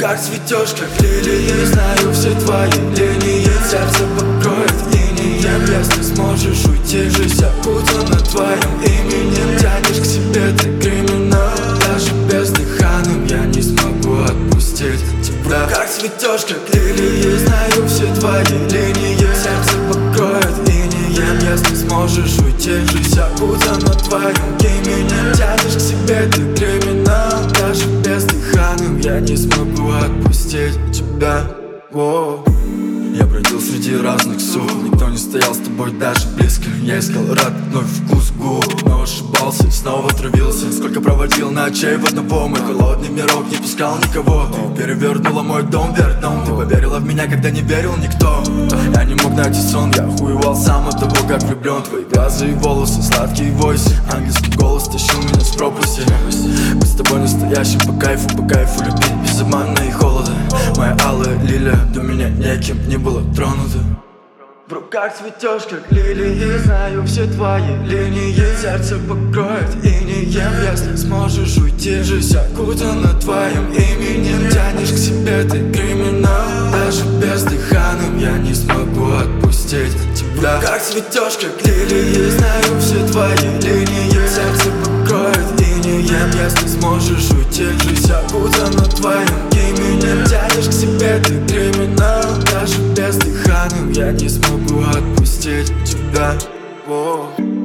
как цветешь, как лилии. Знаю все твои линии, сердце покроет инеем. Если сможешь уйти, жизнь окутана твоим именем. Тянешь к себе, ты криминал. Даже бездыханным я не смогу отпустить тебя. Как цветешь, как лилии. Знаю все твои линии, сердце покроет инеем. Если сможешь уйти, жизнь окутана твоим именем. Тянешь к себе, ты криминал. Даже бездыханным я не смогу отпустить тебя. Воу. Я бродил среди разных суд, никто не стоял с тобой даже близко. Я искал родной вкус губ, но ошибался и снова травился. Сколько проводил ночей в одного, мой холодный мирок не пускал никого. Ты перевернула мой дом вверх дном, ты поверила в меня, когда не верил никто. Я не мог найти сон, я охуевал сам от того, как влюблен. Твои глаза и волосы, сладкие войсы, ангельский голос тащил меня с пропасти. Мы с тобой настоящим по кайфу любить без обмана и холода. Моя алая лилия до меня неким не было тронуто. В руках цветешь, как лилии. Знаю все твои линии, сердце покроет инеем. Если сможешь уйти, жизнь окутана твоим именем. Тянешь к себе, ты криминал. Даже бездыханным я не смогу отпустить тебя. Как цветешь, как лилии. Знаю все твои линии, сердце покроет инеем. Если сможешь уйти, жизнь окутана твоим именем. Тянешь к себе, ты криминал. Даже бездыханным я не смогу отпустить тебя. Воу.